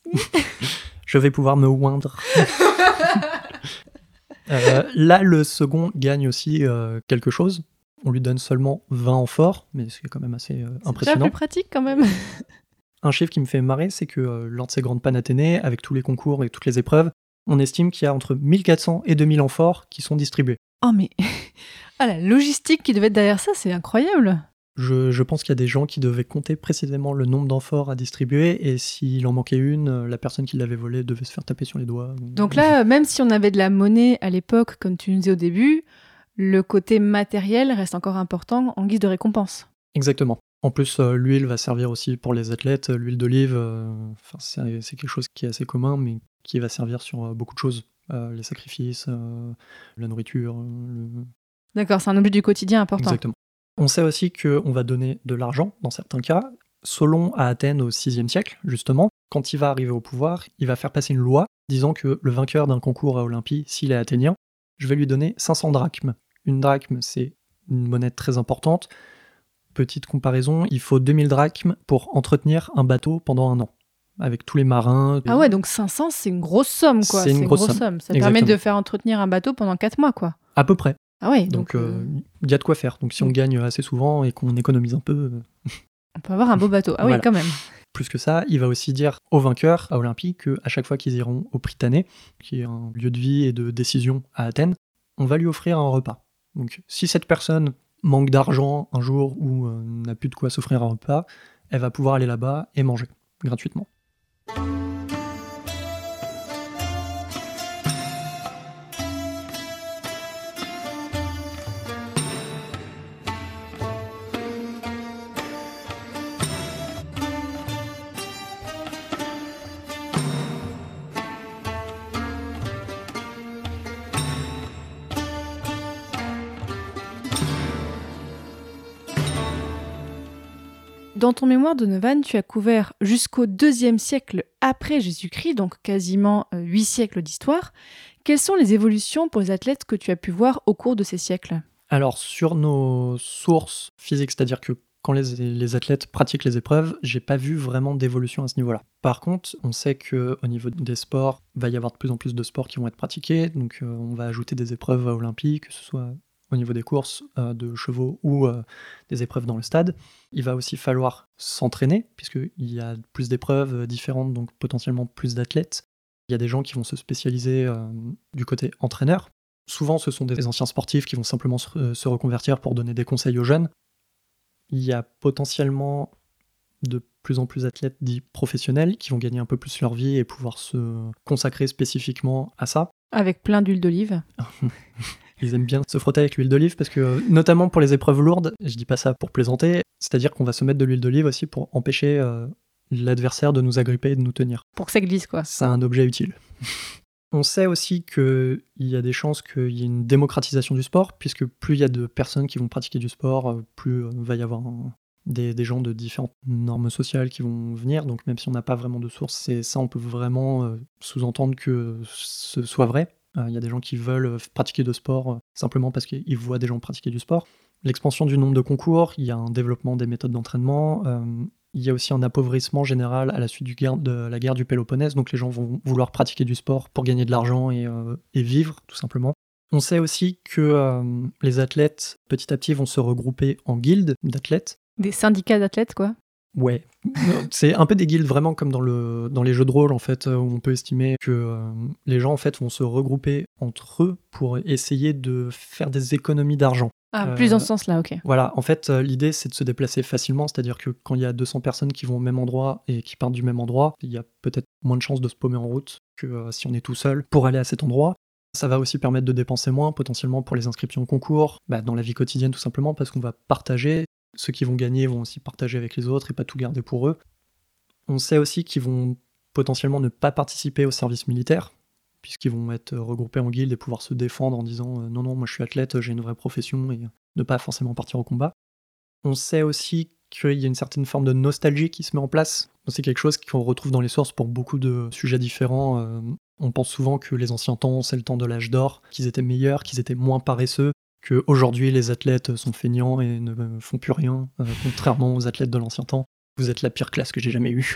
Je vais pouvoir me oindre. Euh, là, le second gagne aussi euh, quelque chose. On lui donne seulement vingt amphores, mais c'est quand même assez euh, C'est déjà impressionnant. plus pratique quand même. Un chiffre qui me fait marrer, c'est que euh, lors de ces grandes Panathénées, avec tous les concours et toutes les épreuves, on estime qu'il y a entre mille quatre cents et deux mille amphores qui sont distribués. Oh mais ah, la logistique qui devait être derrière ça, c'est incroyable. Je, je pense qu'il y a des gens qui devaient compter précisément le nombre d'amphores à distribuer, et s'il en manquait une, la personne qui l'avait volée devait se faire taper sur les doigts. Donc là, même si on avait de la monnaie à l'époque, comme tu nous disais au début, le côté matériel reste encore important en guise de récompense. Exactement. En plus, euh, l'huile va servir aussi pour les athlètes. L'huile d'olive, euh, c'est, c'est quelque chose qui est assez commun, mais qui va servir sur euh, beaucoup de choses. Euh, les sacrifices, euh, la nourriture. Le... D'accord, c'est un objet du quotidien important. Exactement. On sait aussi qu'on va donner de l'argent dans certains cas. Solon à Athènes au sixième siècle, justement, quand il va arriver au pouvoir, il va faire passer une loi disant que le vainqueur d'un concours à Olympie, s'il est athénien, je vais lui donner cinq cents drachmes. Une drachme, c'est une monnaie très importante. Petite comparaison, il faut deux mille drachmes pour entretenir un bateau pendant un an, avec tous les marins. Ah ouais, donc cinq cents, c'est une grosse somme, quoi. C'est une, c'est une grosse, grosse somme. somme. Ça Exactement. Permet de faire entretenir un bateau pendant quatre mois, quoi. À peu près. Ah ouais, donc il donc, euh, euh... y a de quoi faire. Donc si on gagne assez souvent et qu'on économise un peu... on peut avoir un beau bateau. Ah voilà. Oui, quand même. Plus que ça, il va aussi dire aux vainqueurs à Olympie qu'à chaque fois qu'ils iront au Prytanée, qui est un lieu de vie et de décision à Athènes, on va lui offrir un repas. Donc si cette personne manque d'argent un jour ou euh, n'a plus de quoi s'offrir un repas, elle va pouvoir aller là-bas et manger gratuitement. Dans ton mémoire, Donovan, tu as couvert jusqu'au deuxième siècle après Jésus-Christ, donc quasiment huit siècles d'histoire. Quelles sont les évolutions pour les athlètes que tu as pu voir au cours de ces siècles ? Alors, sur nos sources physiques, c'est-à-dire que quand les, les athlètes pratiquent les épreuves, j'ai pas vu vraiment d'évolution à ce niveau-là. Par contre, on sait qu'au niveau des sports, il va y avoir de plus en plus de sports qui vont être pratiqués, donc euh, on va ajouter des épreuves olympiques, que ce soit au niveau des courses euh, de chevaux ou euh, des épreuves dans le stade. Il va aussi falloir s'entraîner, puisqu'il y a plus d'épreuves différentes, donc potentiellement plus d'athlètes. Il y a des gens qui vont se spécialiser euh, du côté entraîneur. Souvent, ce sont des anciens sportifs qui vont simplement se, euh, se reconvertir pour donner des conseils aux jeunes. Il y a potentiellement de plus en plus d'athlètes dits professionnels qui vont gagner un peu plus leur vie et pouvoir se consacrer spécifiquement à ça. Avec plein d'huile d'olive. Ils aiment bien se frotter avec l'huile d'olive parce que, notamment pour les épreuves lourdes, je dis pas ça pour plaisanter, c'est-à-dire qu'on va se mettre de l'huile d'olive aussi pour empêcher euh, l'adversaire de nous agripper et de nous tenir. Pour que ça glisse, quoi. C'est un objet utile. On sait aussi qu'il y a des chances qu'il y ait une démocratisation du sport, puisque plus il y a de personnes qui vont pratiquer du sport, plus il va y avoir un, des, des gens de différentes normes sociales qui vont venir. Donc même si on n'a pas vraiment de source, c'est ça, on peut vraiment euh, sous-entendre que ce soit vrai. Il euh, y a des gens qui veulent pratiquer de sport euh, simplement parce qu'ils voient des gens pratiquer du sport. L'expansion du nombre de concours, il y a un développement des méthodes d'entraînement, euh, il y a aussi un appauvrissement général à la suite du guerre, de la guerre du Péloponnèse, donc les gens vont vouloir pratiquer du sport pour gagner de l'argent et, euh, et vivre, tout simplement. On sait aussi que euh, les athlètes, petit à petit, vont se regrouper en guildes d'athlètes. Des syndicats d'athlètes, quoi. Ouais, c'est un peu des guildes vraiment comme dans, le, dans les jeux de rôle en fait, où on peut estimer que euh, les gens en fait vont se regrouper entre eux pour essayer de faire des économies d'argent. Ah, plus euh, dans ce sens-là, ok. Voilà, en fait, euh, l'idée c'est de se déplacer facilement, c'est-à-dire que quand il y a deux cents personnes qui vont au même endroit et qui partent du même endroit, il y a peut-être moins de chances de se paumer en route que euh, si on est tout seul pour aller à cet endroit. Ça va aussi permettre de dépenser moins, potentiellement pour les inscriptions au concours, bah, dans la vie quotidienne tout simplement, parce qu'on va partager. Ceux qui vont gagner vont aussi partager avec les autres et pas tout garder pour eux. On sait aussi qu'ils vont potentiellement ne pas participer au service militaire, puisqu'ils vont être regroupés en guildes et pouvoir se défendre en disant euh, « Non, non, moi je suis athlète, j'ai une vraie profession » et ne pas forcément partir au combat. On sait aussi qu'il y a une certaine forme de nostalgie qui se met en place. C'est quelque chose qu'on retrouve dans les sources pour beaucoup de sujets différents. Euh, on pense souvent que les anciens temps, c'est le temps de l'âge d'or, qu'ils étaient meilleurs, qu'ils étaient moins paresseux, qu'aujourd'hui les athlètes sont feignants et ne font plus rien, euh, contrairement aux athlètes de l'ancien temps. Vous êtes la pire classe que j'ai jamais eue.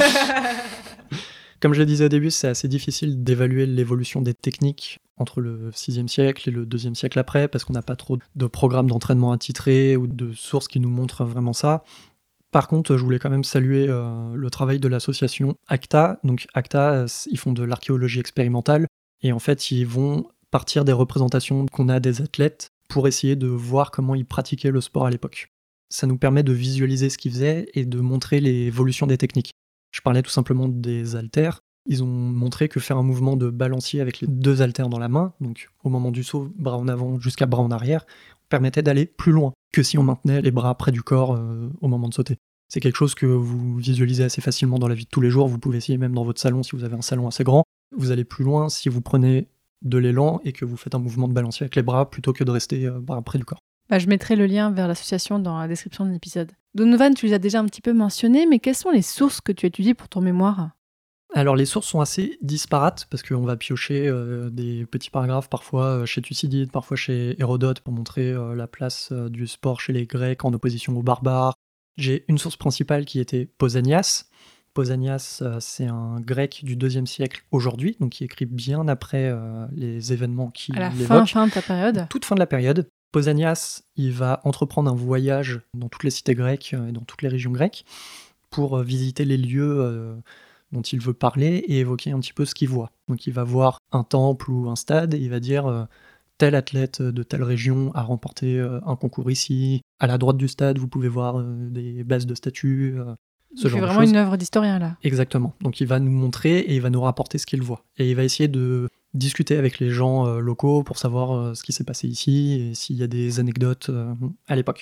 Comme je le disais au début, c'est assez difficile d'évaluer l'évolution des techniques entre le sixième siècle et le deuxième siècle après, parce qu'on n'a pas trop de programmes d'entraînement attitrés ou de sources qui nous montrent vraiment ça. Par contre, je voulais quand même saluer euh, le travail de l'association ACTA. Donc ACTA, ils font de l'archéologie expérimentale, et en fait, ils vont partir des représentations qu'on a des athlètes pour essayer de voir comment ils pratiquaient le sport à l'époque. Ça nous permet de visualiser ce qu'ils faisaient et de montrer l'évolution des techniques. Je parlais tout simplement des haltères. Ils ont montré que faire un mouvement de balancier avec les deux haltères dans la main, donc au moment du saut, bras en avant jusqu'à bras en arrière, permettait d'aller plus loin que si on maintenait les bras près du corps euh, au moment de sauter. C'est quelque chose que vous visualisez assez facilement dans la vie de tous les jours. Vous pouvez essayer même dans votre salon si vous avez un salon assez grand. Vous allez plus loin si vous prenez de l'élan et que vous faites un mouvement de balancier avec les bras plutôt que de rester euh, bras près du corps. Bah, je mettrai le lien vers l'association dans la description de l'épisode. Donovan, tu les as déjà un petit peu mentionnés, mais quelles sont les sources que tu étudies pour ton mémoire ? Alors les sources sont assez disparates parce qu'on va piocher euh, des petits paragraphes parfois euh, chez Thucydide, parfois chez Hérodote pour montrer euh, la place euh, du sport chez les Grecs en opposition aux barbares. J'ai une source principale qui était Pausanias. Pausanias, euh, c'est un grec du deuxième siècle aujourd'hui, donc qui écrit bien après euh, les événements qui À la l'évoquent. fin, fin de ta période ? Toute fin de la période. Pausanias, il va entreprendre un voyage dans toutes les cités grecques et dans toutes les régions grecques pour euh, visiter les lieux euh, dont il veut parler et évoquer un petit peu ce qu'il voit. Donc il va voir un temple ou un stade et il va dire euh, tel athlète de telle région a remporté euh, un concours ici. À la droite du stade, vous pouvez voir euh, des bases de statues, euh, ce il genre fait de vraiment choses. une œuvre d'historien là. Exactement. Donc il va nous montrer et il va nous rapporter ce qu'il voit. Et il va essayer de discuter avec les gens euh, locaux pour savoir euh, ce qui s'est passé ici et s'il y a des anecdotes euh, à l'époque.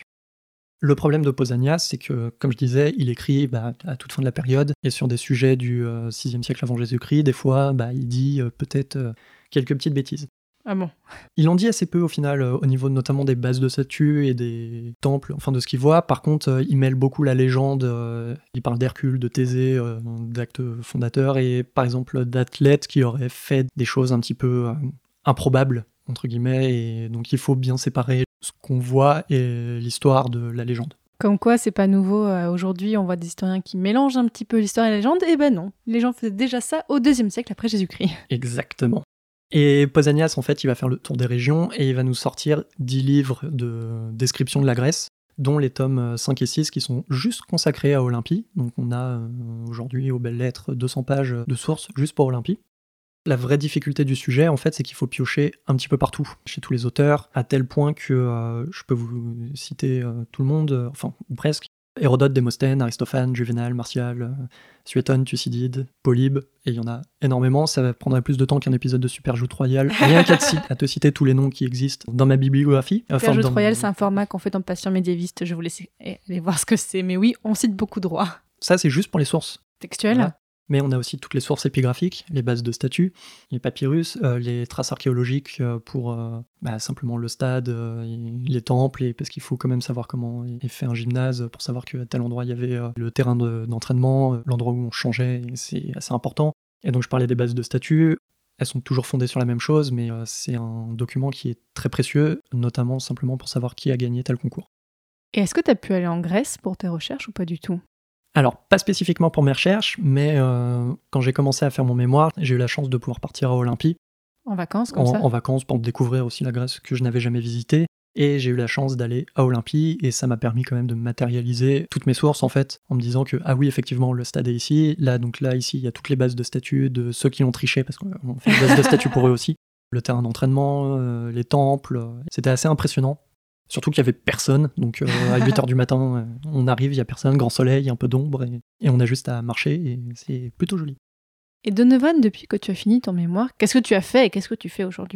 Le problème de Pausanias, c'est que, comme je disais, il écrit bah, à toute fin de la période, et sur des sujets du euh, sixième siècle avant Jésus-Christ, des fois, bah, il dit euh, peut-être euh, quelques petites bêtises. Ah bon ? Il en dit assez peu, au final, euh, au niveau notamment des bases de statues et des temples, enfin de ce qu'il voit. Par contre, euh, il mêle beaucoup la légende, euh, il parle d'Hercule, de Thésée, euh, d'actes fondateurs, et par exemple d'athlètes qui auraient fait des choses un petit peu euh, improbables, entre guillemets, et donc il faut bien séparer ce qu'on voit et l'histoire de la légende. Comme quoi, c'est pas nouveau. Euh, aujourd'hui, on voit des historiens qui mélangent un petit peu l'histoire et la légende. Eh ben non, les gens faisaient déjà ça au deuxième siècle après Jésus-Christ. Exactement. Et Pausanias, en fait, il va faire le tour des régions et il va nous sortir dix livres de description de la Grèce, dont les tomes cinq et six qui sont juste consacrés à Olympie. Donc on a euh, aujourd'hui, aux belles lettres, deux cents pages de sources juste pour Olympie. La vraie difficulté du sujet, en fait, c'est qu'il faut piocher un petit peu partout, chez tous les auteurs, à tel point que euh, je peux vous citer euh, tout le monde, euh, enfin, ou presque. Hérodote, Démosthène, Aristophane, Juvénal, Martial, euh, Suétone, Thucydide, Polybe, et il y en a énormément. Ça va prendre plus de temps qu'un épisode de Superjoute Royale. Rien qu'à te, à te citer tous les noms qui existent dans ma bibliographie. Enfin, Superjoute dans... Royale, c'est un format qu'on fait en patient médiéviste. Je vous laisse aller voir ce que c'est. Mais oui, on cite beaucoup de droits. Ça, c'est juste pour les sources textuelles. Voilà. Mais on a aussi toutes les sources épigraphiques, les bases de statues, les papyrus, euh, les traces archéologiques euh, pour euh, bah, simplement le stade, euh, les temples, et parce qu'il faut quand même savoir comment est fait un gymnase pour savoir qu'à tel endroit il y avait euh, le terrain de, d'entraînement, euh, l'endroit où on changeait, et c'est assez important. Et donc je parlais des bases de statues, elles sont toujours fondées sur la même chose, mais euh, c'est un document qui est très précieux, notamment simplement pour savoir qui a gagné tel concours. Et est-ce que tu as pu aller en Grèce pour tes recherches ou pas du tout ? Alors, pas spécifiquement pour mes recherches, mais euh, quand j'ai commencé à faire mon mémoire, j'ai eu la chance de pouvoir partir à Olympie. En vacances, comme en, ça En vacances, pour découvrir aussi la Grèce que je n'avais jamais visitée. Et j'ai eu la chance d'aller à Olympie, et ça m'a permis quand même de matérialiser toutes mes sources, en fait, en me disant que, ah oui, effectivement, le stade est ici. Là, donc là, ici, il y a toutes les bases de statues de ceux qui ont triché, parce qu'on fait des bases de statues pour eux aussi. Le terrain d'entraînement, euh, les temples, euh, c'était assez impressionnant. Surtout qu'il n'y avait personne, donc euh, à huit heures du matin, euh, on arrive, il n'y a personne, grand soleil, un peu d'ombre, et, et on a juste à marcher, et c'est plutôt joli. Et Donovan, depuis que tu as fini ton mémoire, qu'est-ce que tu as fait et qu'est-ce que tu fais aujourd'hui ?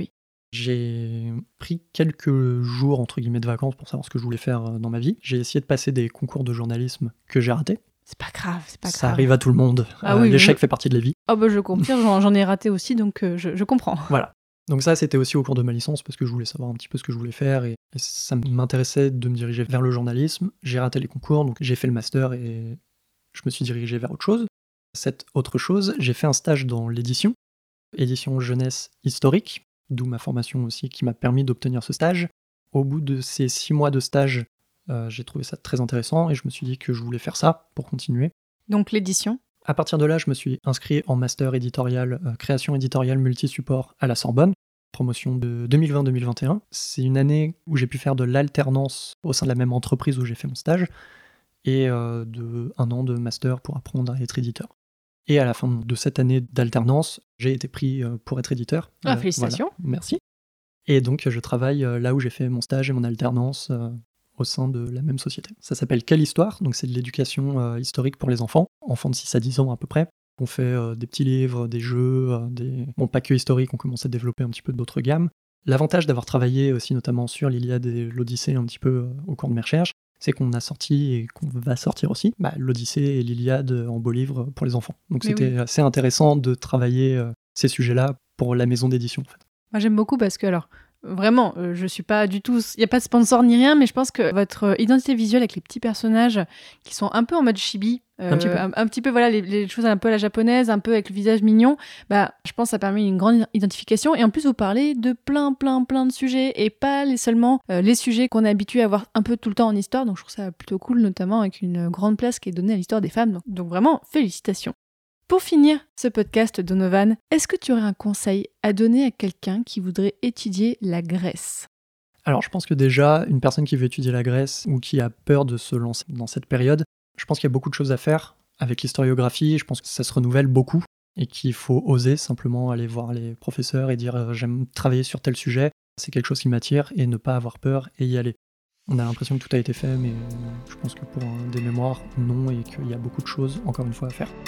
J'ai pris quelques jours, entre guillemets, de vacances pour savoir ce que je voulais faire dans ma vie. J'ai essayé de passer des concours de journalisme que j'ai ratés. C'est pas grave, c'est pas grave. Ça arrive à tout le monde. Ah euh, oui, l'échec je... fait partie de la vie. Ah bah je confirme, j'en, j'en ai raté aussi, donc euh, je, je comprends. Voilà. Donc ça, c'était aussi au cours de ma licence, parce que je voulais savoir un petit peu ce que je voulais faire, et, et ça m'intéressait de me diriger vers le journalisme. J'ai raté les concours, donc j'ai fait le master, et je me suis dirigé vers autre chose. Cette autre chose, j'ai fait un stage dans l'édition, édition jeunesse historique, d'où ma formation aussi, qui m'a permis d'obtenir ce stage. Au bout de ces six mois de stage, euh, j'ai trouvé ça très intéressant, et je me suis dit que je voulais faire ça pour continuer. Donc l'édition ? À partir de là, je me suis inscrit en master éditorial, euh, création éditoriale multi-support à la Sorbonne, promotion de deux mille vingt deux mille vingt et un. C'est une année où j'ai pu faire de l'alternance au sein de la même entreprise où j'ai fait mon stage, et euh, de un an de master pour apprendre à être éditeur. Et à la fin de cette année d'alternance, j'ai été pris euh, pour être éditeur. Ah, euh, félicitations. Voilà. Merci. Et donc, je travaille euh, là où j'ai fait mon stage et mon alternance euh, au sein de la même société. Ça s'appelle Quelle Histoire ? Donc, c'est de l'éducation euh, historique pour les enfants, enfants de six à dix ans à peu près. On fait euh, des petits livres, des jeux, euh, des... bon, pas que historiques, on commence à développer un petit peu d'autres gammes. L'avantage d'avoir travaillé aussi notamment sur l'Iliade et l'Odyssée un petit peu euh, au cours de mes recherches, c'est qu'on a sorti et qu'on va sortir aussi bah, l'Odyssée et l'Iliade en beau livre pour les enfants. Donc Mais c'était oui. assez intéressant de travailler euh, ces sujets-là pour la maison d'édition en fait. Moi, j'aime beaucoup parce que, alors, vraiment, euh, je suis pas du tout... Il n'y a pas de sponsor ni rien, mais je pense que votre euh, identité visuelle avec les petits personnages qui sont un peu en mode chibi, euh, Un petit peu. un, un petit peu, voilà, les, les choses un peu à la japonaise, un peu avec le visage mignon, bah, je pense que ça permet une grande identification. Et en plus, vous parlez de plein, plein, plein de sujets et pas les, seulement euh, les sujets qu'on est habitué à voir un peu tout le temps en histoire. Donc, je trouve ça plutôt cool, notamment avec une grande place qui est donnée à l'histoire des femmes. Donc, donc vraiment, félicitations. Pour finir ce podcast, Donovan, est-ce que tu aurais un conseil à donner à quelqu'un qui voudrait étudier la Grèce ? Alors je pense que déjà, une personne qui veut étudier la Grèce ou qui a peur de se lancer dans cette période, je pense qu'il y a beaucoup de choses à faire avec l'historiographie, je pense que ça se renouvelle beaucoup et qu'il faut oser simplement aller voir les professeurs et dire euh, j'aime travailler sur tel sujet, c'est quelque chose qui m'attire et ne pas avoir peur et y aller. On a l'impression que tout a été fait, mais je pense que pour un des mémoires, non, et qu'il y a beaucoup de choses, encore une fois, à faire.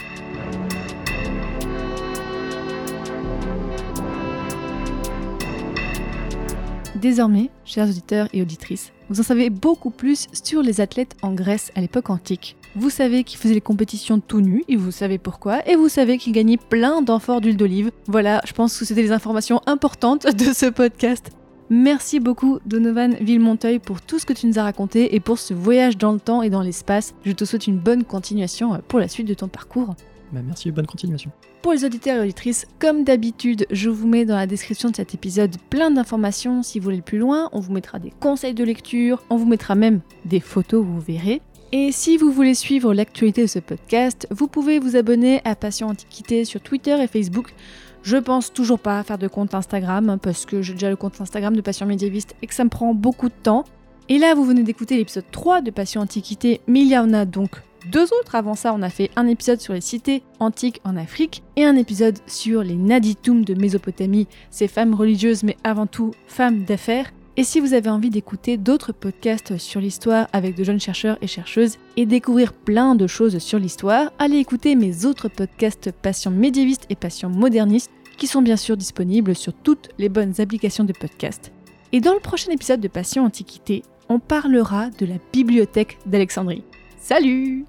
Désormais, chers auditeurs et auditrices, vous en savez beaucoup plus sur les athlètes en Grèce à l'époque antique. Vous savez qu'ils faisaient les compétitions tout nus, et vous savez pourquoi, et vous savez qu'ils gagnaient plein d'amphores d'huile d'olive. Voilà, je pense que c'était les informations importantes de ce podcast. Merci beaucoup Donovan Villemonteuil pour tout ce que tu nous as raconté et pour ce voyage dans le temps et dans l'espace. Je te souhaite une bonne continuation pour la suite de ton parcours. Bah merci et bonne continuation. Pour les auditeurs et auditrices, comme d'habitude, je vous mets dans la description de cet épisode plein d'informations si vous voulez aller plus loin. On vous mettra des conseils de lecture, on vous mettra même des photos, vous verrez. Et si vous voulez suivre l'actualité de ce podcast, vous pouvez vous abonner à Passion Antiquité sur Twitter et Facebook. Je pense toujours pas faire de compte Instagram parce que j'ai déjà le compte Instagram de Passion Médiéviste et que ça me prend beaucoup de temps. Et là, vous venez d'écouter l'épisode trois de Passion Antiquité, mais il y en a donc deux autres. Avant ça, on a fait un épisode sur les cités antiques en Afrique et un épisode sur les Naditoum de Mésopotamie, ces femmes religieuses mais avant tout femmes d'affaires. Et si vous avez envie d'écouter d'autres podcasts sur l'histoire avec de jeunes chercheurs et chercheuses et découvrir plein de choses sur l'histoire, allez écouter mes autres podcasts Passion médiéviste et Passion moderniste qui sont bien sûr disponibles sur toutes les bonnes applications de podcast. Et dans le prochain épisode de Passion Antiquité, on parlera de la bibliothèque d'Alexandrie. Salut!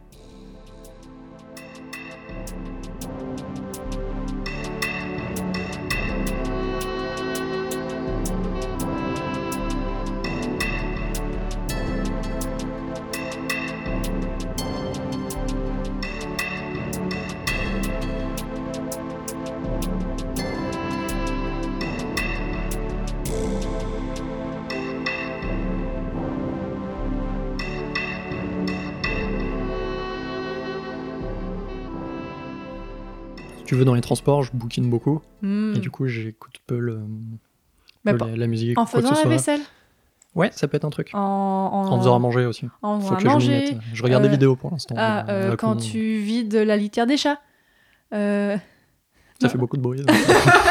Si tu veux, dans les transports, je bouquine beaucoup. Mmh. Et du coup, j'écoute peu, le, Bah, peu pas- la, la musique. En quoi que faisant ce la soit. vaisselle. Ouais, ça peut être un truc. En, en... En faisant à manger aussi. En Faut faisant à que je m'y manger. mette. Je regarde euh, des vidéos pour l'instant. Ah, euh, euh, là, quand qu'on- tu vides la litière des chats. Euh... Ça non. fait beaucoup de bruit. donc.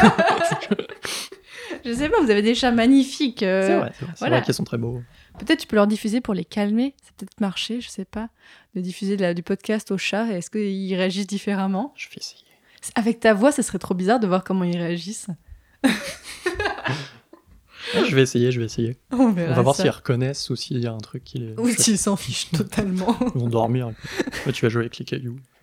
Je sais pas, vous avez des chats magnifiques. euh, C'est vrai, c'est vrai, c'est voilà. vrai qu'ils sont très beaux. Peut-être tu peux leur diffuser pour les calmer. Ça peut-être marcher, je sais pas. De diffuser de la- du podcast aux chats. Est-ce qu'ils réagissent différemment? Je vais essayer. Avec ta voix, ça serait trop bizarre de voir comment ils réagissent. Ouais, je vais essayer, je vais essayer. On verra On va voir ça. s'ils reconnaissent ou s'il y a un truc qui les. Ou s'ils s'en fichent totalement. Ils vont dormir. Ouais, tu vas jouer avec les cailloux.